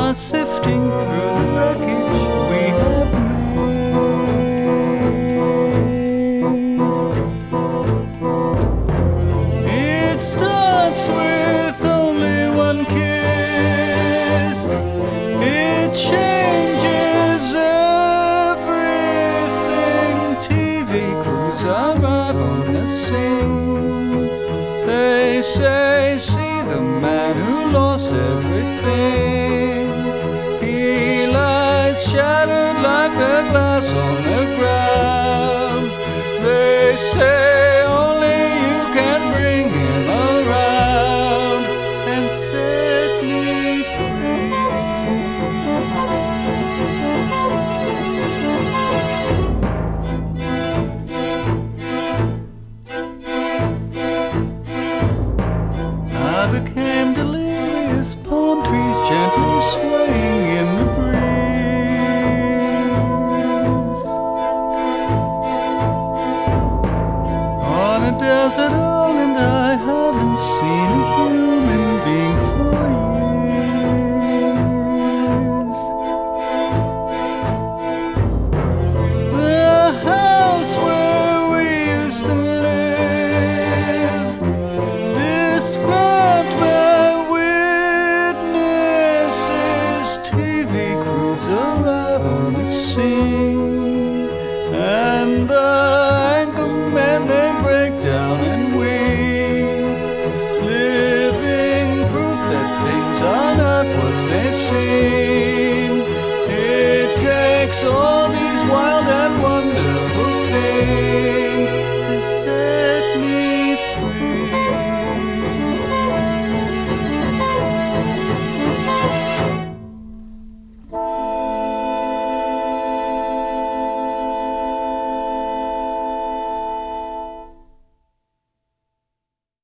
are sifting through the wreckage we have made. It starts with only one kiss. It changes everything. TV crews arrive on the scene. They say, see the man who lost everything. He lies shattered like the glass on the ground. They say only you can bring him around and set me free. I became delirious, palm trees gently swaying in the breeze. On a desert island I haven't seen a human being for years. The house where we used to live, described by witnesses. TV crews arrive on the scene, and the anchor men, they break down and weep, living proof that things are not what they seem. It takes all these wild and wonderful things